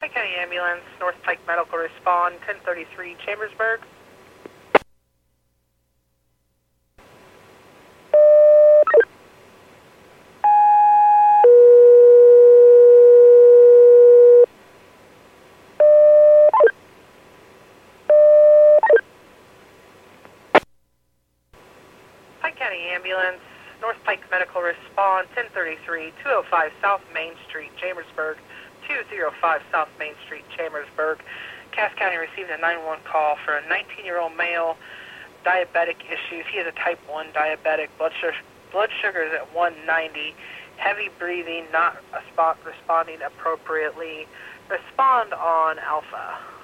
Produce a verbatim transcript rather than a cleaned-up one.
Pike County Ambulance, North Pike Medical Respond, ten thirty-three Chambersburg. Pike County Ambulance, North Pike Medical Respond, ten thirty-three, two oh five South Main Street, Chambersburg, two oh five South Main Street, Chambersburg. Cass County received a nine one one call for a nineteen-year-old male, diabetic issues. He is a type one diabetic. Blood sugar, blood sugar is at one ninety. Heavy breathing, not a spot responding appropriately. Respond on Alpha.